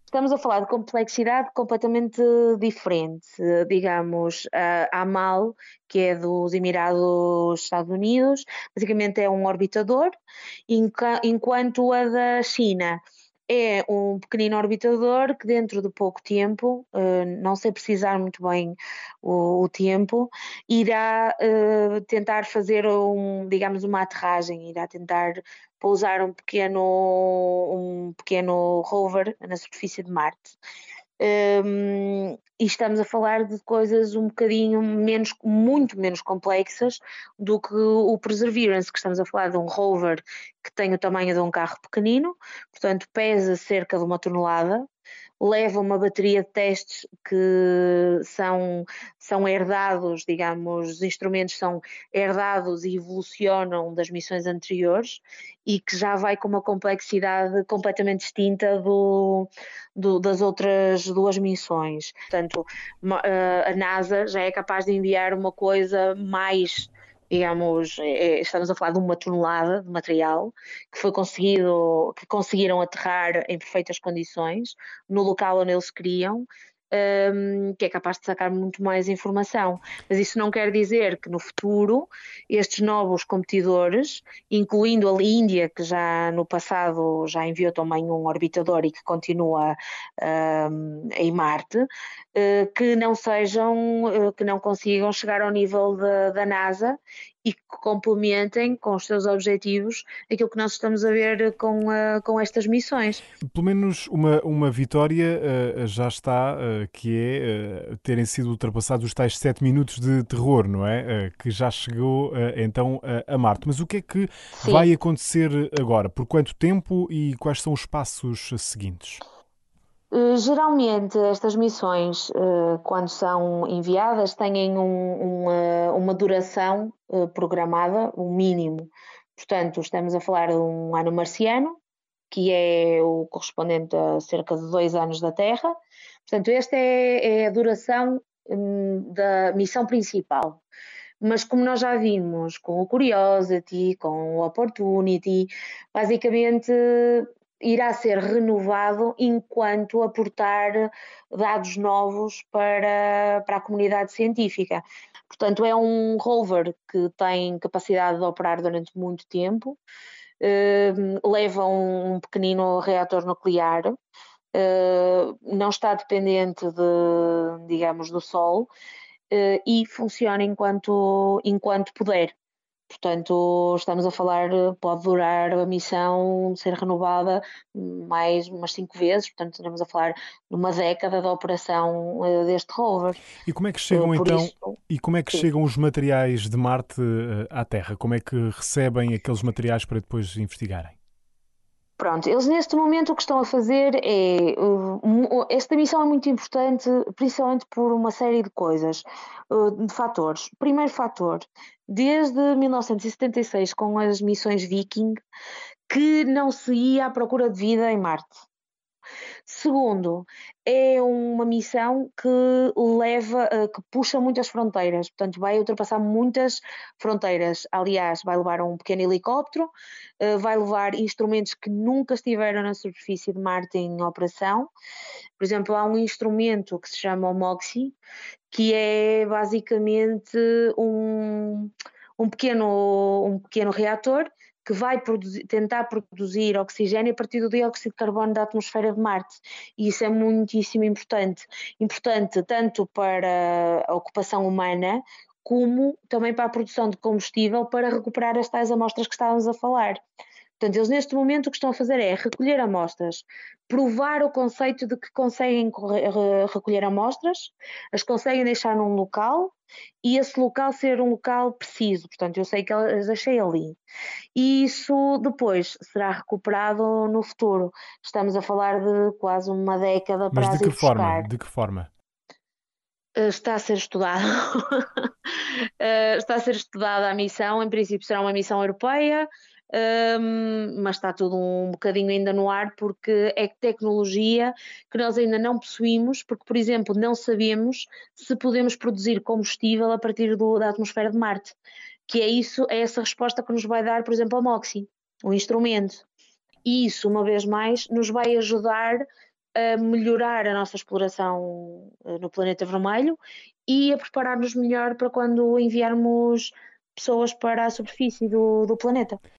Estamos a falar de complexidade completamente diferente. Digamos, a AMAL, que é dos Emirados Estados Unidos, basicamente é um orbitador, enquanto a da China é um pequenino orbitador que dentro de pouco tempo, não sei precisar muito bem o tempo, irá tentar fazer digamos, uma aterragem, irá tentar pousar um pequeno rover na superfície de Marte. E estamos a falar de coisas um bocadinho muito menos complexas do que o Perseverance, que estamos a falar de um rover que tem o tamanho de um carro pequenino, portanto pesa cerca de 1 tonelada, leva uma bateria de testes que são herdados, digamos, os instrumentos são herdados e evolucionam das missões anteriores e que já vai com uma complexidade completamente distinta das outras duas missões. Portanto, a NASA já é capaz de enviar uma coisa mais, digamos, estamos a falar de 1 tonelada de material que conseguiram aterrar em perfeitas condições no local onde eles queriam, que é capaz de sacar muito mais informação. Mas isso não quer dizer que no futuro estes novos competidores, incluindo a Índia, que já no passado já enviou também um orbitador e que continua em Marte, que não consigam chegar ao nível da NASA e que complementem com os seus objetivos aquilo que nós estamos a ver com estas missões. Pelo menos uma vitória já está, que é terem sido ultrapassados os tais 7 minutos de terror, não é? Que já chegou então a Marte. Mas o que é que Sim. vai acontecer agora? Por quanto tempo e quais são os passos seguintes? Geralmente estas missões, quando são enviadas, têm uma duração programada, um mínimo. Portanto, estamos a falar de um ano marciano, que é o correspondente a cerca de 2 anos da Terra. Portanto, esta é a duração da missão principal. Mas como nós já vimos com o Curiosity, com o Opportunity, basicamente irá ser renovado enquanto aportar dados novos para a comunidade científica. Portanto, é um rover que tem capacidade de operar durante muito tempo, leva um pequenino reator nuclear, não está dependente digamos, do Sol, e funciona enquanto puder. Portanto, estamos a falar, pode durar a missão, ser renovada mais umas 5 vezes, portanto, estamos a falar de uma década da operação deste rover. E como é que chegam Por então, isso, e como é que sim. chegam os materiais de Marte à Terra? Como é que recebem aqueles materiais para depois investigarem? Pronto, eles neste momento o que estão a fazer esta missão é muito importante, principalmente por uma série de coisas, de fatores. Primeiro fator, desde 1976, com as missões Viking, que não se ia à procura de vida em Marte. Segundo, é uma missão que que puxa muitas fronteiras, portanto vai ultrapassar muitas fronteiras. Aliás, vai levar um pequeno helicóptero, vai levar instrumentos que nunca estiveram na superfície de Marte em operação. Por exemplo, há um instrumento que se chama o MOXIE, que é basicamente um, um pequeno reator que vai tentar produzir oxigênio a partir do dióxido de carbono da atmosfera de Marte. E isso é muitíssimo importante. Importante tanto para a ocupação humana, como também para a produção de combustível para recuperar as tais amostras que estávamos a falar. Portanto, eles neste momento o que estão a fazer é recolher amostras, provar o conceito de que conseguem recolher amostras, as conseguem deixar num local e esse local ser um local preciso. Portanto, eu sei que as deixei ali. E isso depois será recuperado no futuro. Estamos a falar de quase uma década Mas para de as que ir forma? buscar. De que forma? Está a ser estudado. Está a ser estudada a missão, em princípio será uma missão europeia, mas está tudo um bocadinho ainda no ar porque é tecnologia que nós ainda não possuímos, porque, por exemplo, não sabemos se podemos produzir combustível a partir da atmosfera de Marte, que é essa resposta que nos vai dar, por exemplo, a MOXIE, o instrumento. E isso, uma vez mais, nos vai ajudar a melhorar a nossa exploração no planeta vermelho e a preparar-nos melhor para quando enviarmos pessoas para a superfície do planeta.